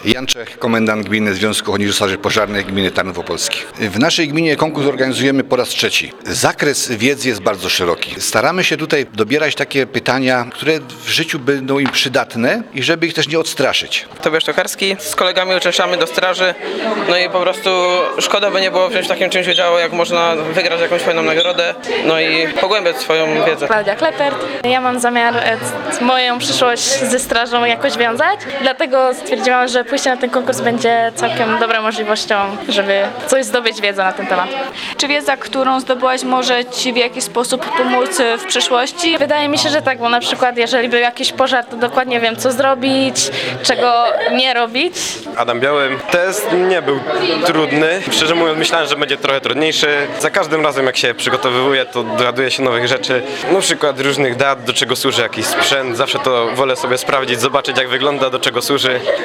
Jan Czech, komendant gminy Związku Ochotniczych Straży Pożarnych gminy Tarnów Opolskich. W naszej gminie konkurs organizujemy po raz trzeci. Zakres wiedzy jest bardzo szeroki. Staramy się tutaj dobierać takie pytania, które w życiu będą im przydatne i żeby ich też nie odstraszyć. Tobiasz Tokarski, z kolegami uczęszczamy do straży, no i po prostu szkoda by nie było wziąć w takim czymś udziału, jak można wygrać jakąś fajną nagrodę, no i pogłębiać swoją wiedzę. Klaudia Klepert. Ja mam zamiar moją przyszłość ze strażą jakoś wiązać, dlatego stwierdziłam, że pójście na ten konkurs będzie całkiem dobrą możliwością, żeby coś zdobyć wiedzę na ten temat. Czy wiedza, którą zdobyłaś, może Ci w jakiś sposób pomóc w przyszłości? Wydaje mi się, że tak, bo na przykład jeżeli był jakiś pożar, to dokładnie wiem, co zrobić, czego nie robić. Adam Biały. Test nie był trudny. Szczerze mówiąc, myślałem, że będzie trochę trudniejszy. Za każdym razem, jak się przygotowywuję, to dowiaduję się nowych rzeczy. Na przykład różnych dat, do czego służy jakiś sprzęt. Zawsze to wolę sobie sprawdzić, zobaczyć, jak wygląda, do czego służy.